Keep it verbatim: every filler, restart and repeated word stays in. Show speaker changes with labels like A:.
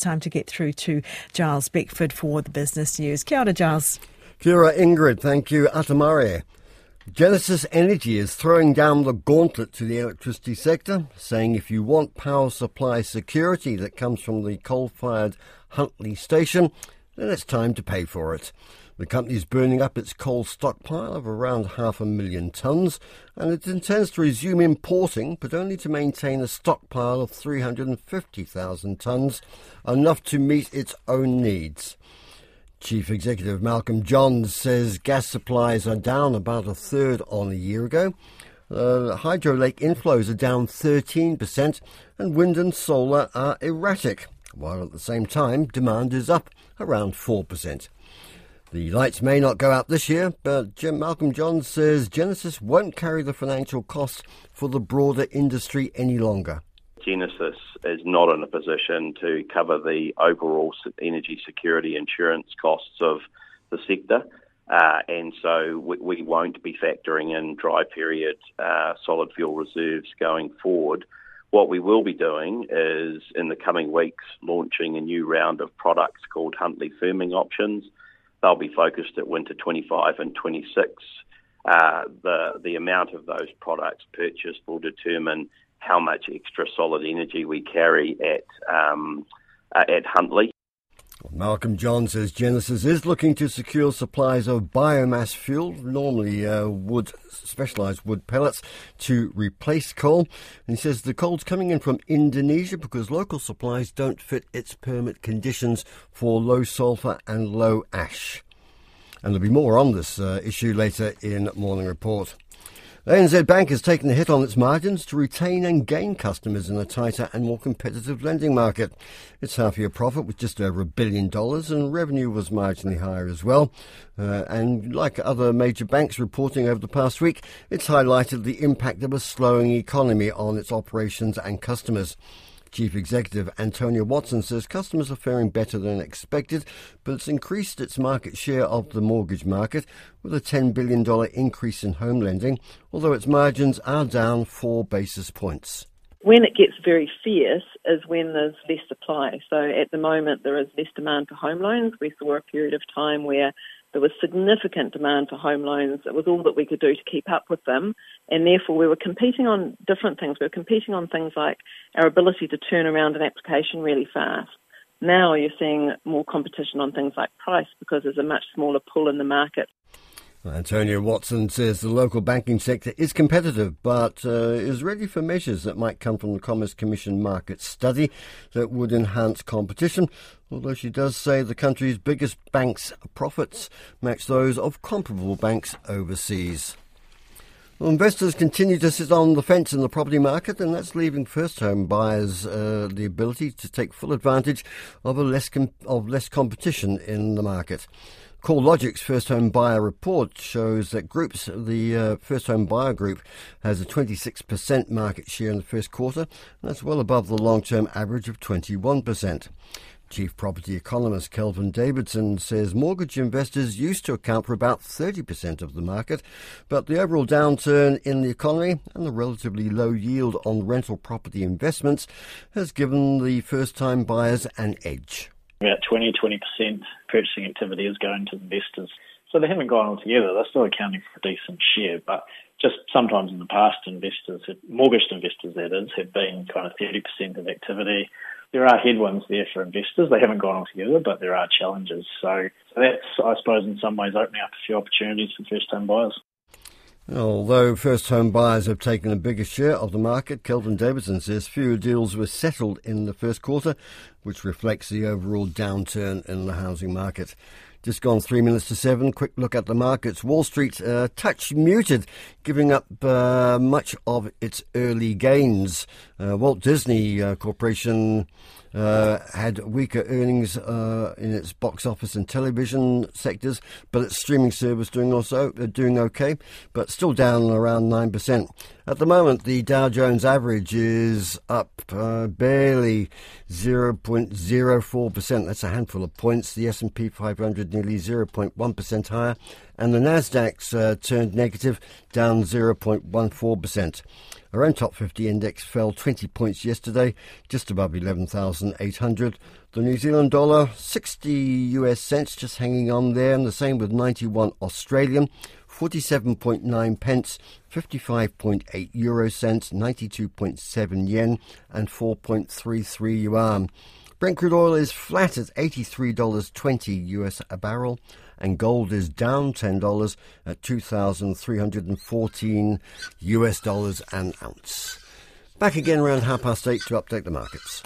A: time to get through to Giles Beckford for the business news. Kia ora, Giles.
B: Kia ora, Ingrid. Thank you. Atamare. Genesis Energy is throwing down the gauntlet to the electricity sector, saying if you want power supply security that comes from the coal-fired Huntly station, then it's time to pay for it. The company is burning up its coal stockpile of around half a million tonnes, and it intends to resume importing, but only to maintain a stockpile of three hundred fifty thousand tonnes, enough to meet its own needs. Chief Executive Malcolm Johns says gas supplies are down about a third on a year ago. Uh, hydro lake inflows are down thirteen percent and wind and solar are erratic, while at the same time demand is up around four percent. The lights may not go out this year, but Jim Malcolm Johns says Genesis won't carry the financial costs for the broader industry any longer.
C: Genesis is not in a position to cover the overall energy security insurance costs of the sector, uh, and so we, we won't be factoring in dry period uh, solid fuel reserves going forward. What we will be doing is, in the coming weeks, launching a new round of products called Huntly Firming Options. They'll be focused at winter twenty-five and twenty-six. Uh, the, the amount of those products purchased will determine how much extra solid energy we carry at um, uh, at Huntly.
B: Malcolm Johns says Genesis is looking to secure supplies of biomass fuel, normally uh, wood, specialised wood pellets, to replace coal. And he says the coal's coming in from Indonesia because local supplies don't fit its permit conditions for low sulphur and low ash. And there'll be more on this uh, issue later in Morning Report. A N Z Bank has taken a hit on its margins to retain and gain customers in a tighter and more competitive lending market. Its half-year profit was just over a billion dollars and revenue was marginally higher as well. Uh, and like other major banks reporting over the past week, it's highlighted the impact of a slowing economy on its operations and customers. Chief Executive Antonia Watson says customers are faring better than expected, but it's increased its market share of the mortgage market with a ten billion dollars increase in home lending, although its margins are down four basis points.
D: When it gets very fierce is when there's less supply. So at the moment there is less demand for home loans. We saw a period of time where there was significant demand for home loans. It was all that we could do to keep up with them. And therefore we were competing on different things. We were competing on things like our ability to turn around an application really fast. Now you're seeing more competition on things like price because there's a much smaller pool in the market.
B: Antonia Watson says the local banking sector is competitive but uh, is ready for measures that might come from the Commerce Commission market study that would enhance competition, although she does say the country's biggest banks' profits match those of comparable banks overseas. Well, investors continue to sit on the fence in the property market, and that's leaving first-home buyers uh, the ability to take full advantage of a less com- of less competition in the market. CoreLogic's First Home Buyer report shows that groups, the uh, First Home Buyer Group has a twenty-six percent market share in the first quarter, and that's well above the long-term average of twenty-one percent. Chief property economist Kelvin Davidson says mortgage investors used to account for about thirty percent of the market, but the overall downturn in the economy and the relatively low yield on rental property investments has given the first-time buyers an edge.
E: About twenty to twenty percent purchasing activity is going to investors. So they haven't gone altogether. They're still accounting for a decent share, but just sometimes in the past, investors, mortgage investors that is, have been kind of thirty percent of activity. There are headwinds there for investors. They haven't gone altogether, but there are challenges. So, so that's, I suppose, in some ways opening up a few opportunities for first-time buyers.
B: Although first-home buyers have taken a bigger share of the market, Kelvin Davidson says fewer deals were settled in the first quarter, which reflects the overall downturn in the housing market. Just gone three minutes to seven. Quick look at the markets. Wall Street, uh, touch muted, giving up uh, much of its early gains. Uh, Walt Disney uh, Corporation uh, had weaker earnings uh, in its box office and television sectors, but its streaming service doing also uh, doing okay, but still down around nine percent. At the moment, the Dow Jones average is up uh, barely zero point zero four percent. That's a handful of points. The S and P five hundred nearly zero point one percent higher, and the Nasdaq's uh, turned negative, down zero point one four percent. Our own top fifty index fell twenty points yesterday, just above eleven thousand eight hundred. The New Zealand dollar, sixty U S cents, just hanging on there, and the same with ninety-one Australian, forty-seven point nine pence, fifty-five point eight euro cents, ninety-two point seven yen, and four point three three yuan. Brent crude oil is flat at eighty-three dollars twenty U S a barrel, and gold is down ten dollars at two thousand three hundred fourteen U S dollars an ounce. Back again around half past eight to update the markets.